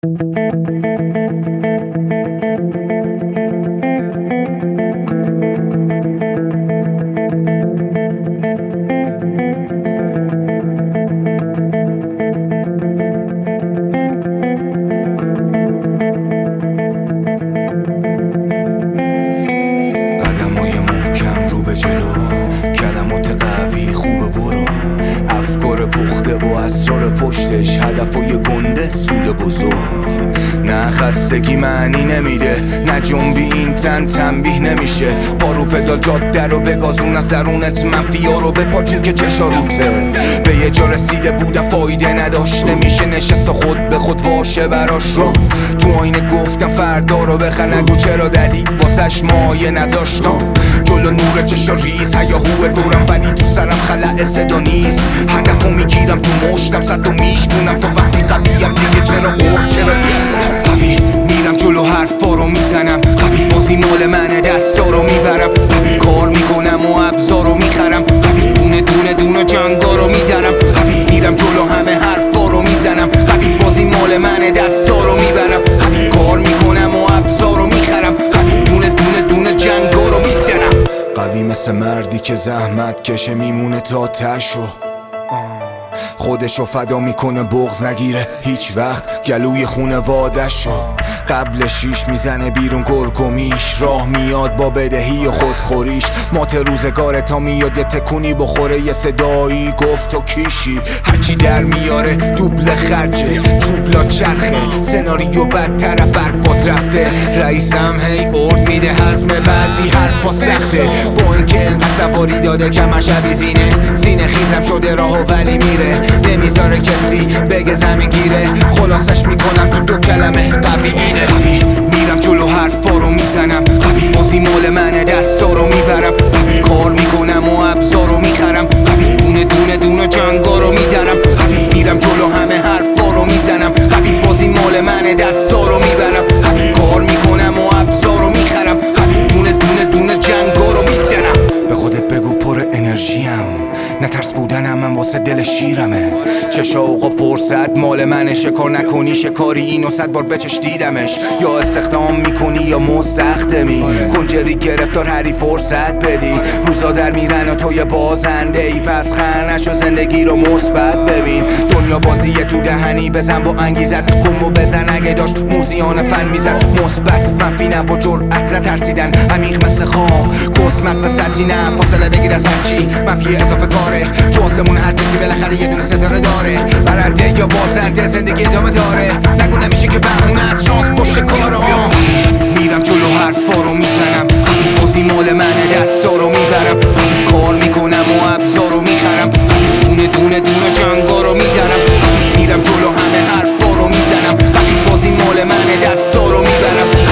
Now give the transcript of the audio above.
قدمای محکم رو به جلو، کلمات قوی خوبه برو، افکار پخته و اسرار پشتش، هدفای گنده سود بزرگ. نه خستگی معنی نمیده، نه جنبی این تن تنبیه نمیشه. پارو پدال جاده رو بگازون، از درونت منفیا رو بپا چون که چشا روته. به یه جا رسیده بودم فایده نداشت، نمیشه نشست و خود به خود واشه براش رو. تو آینه گفتم فردا رو بخر، نگو چرا ددی واسش مایه نذاشتم. جلو نور چشا ریز هیاهوه دورم، ولی تو سرم خلع صدا نیست. هدفو میگیرم تو مشتم، صد و میشکنم تا وقتی قویم دیگه چرا قرق چرا نیست. قوی میرم جلو حرفا رو میزنم، قوی بازی مال منه دستا رو میبرم، قوی کار میکنم و ابزار رو میخرم، قوی دونه دونه دونه جنگا رو میدرم، قوی میرم جلو همه حرفا رو میزنم، قوی بازی مال منه دستا رو میبرم، قوی کار میکنم و ابزار رو میخرم، قوی دونه دونه دونه جنگا رو میدرم. قوی مثل مردی که زحمت کشه میمونه تا تشو، خودشو فدا میکنه بغض نگیره هیچ وقت گلوی خونواده‌شو. قبل شیش میزنه بیرون گرگومیش، راه میاد با بدهی و خودخوریش. مات روزگاره تا میاد یه تکونی بخوره، یه صدایی گفت و کیشی. هرچی در میاره دوبل خرجه، چوبلا چرخه، سناریو بدتر برباد رفته. رئیسم هی ارد میده حزم بعضی حرفا سخته، با اینکه انقدر سواری داده کمش سینه خیزم شده راهو ولی میره، نمیذاره کسی بگه زمین گیره. خلاصش میکنم تو دو کلمه، قوی اینه. قوی میرم جلو حرفا رو میزنم، قوی بازی مال منه دستا رو میبرم، قوی کار میکنم و ابزار رو میخرم، قوی دونه دونه دونه جنگا رو میدرم، قوی میرم جلو همه حرفا رو میزنم، قوی بازی مال منه دستا رو میبرم، قوی کار میکنم و ابزار رو میخرم، قوی دونه دونه دونه جنگا رو میدرم. به خودت بگو پر انرژیم، نترس بودنم من واسه دل شیرمه. چشا آقا فرصت مال منه، شکار نکنی شکاری اینو 100 بار بچش دیدمش. یا استخدام میکنی یا مستخدمی، کنجری گرفتار هری فرصت بدی. روزا در میرن و تو یه بازنده ای، پس خنش و زندگی رو مثبت ببین. دنیا بازیه تو دهنی، بزن با انگیزت، گمو بزن اگه داشت موزیان فن میزد. مثبت منفی نه با جرأت نترسیدن، عمیق مثل خواب کس مغز سطحی نه. فاصله بگیر از هرچی منفی اضافه کاره، تو آسمون هر کسی بالاخره یه دونه ستاره داره. برنده یا بازنده زندگی ادامه داره، نگو نمیشه که بهونه از شانس پشت کاره. میرم جلو حرفا رو میزنم، بازی مال منه دستا رو میبرم، کار میکنم و ابزار رو میخرم، دونه دونه دونه جنگا رو میدرم، میرم جلو همه حرفا رو میزنم، بازی مال منه دستا رو میبرم.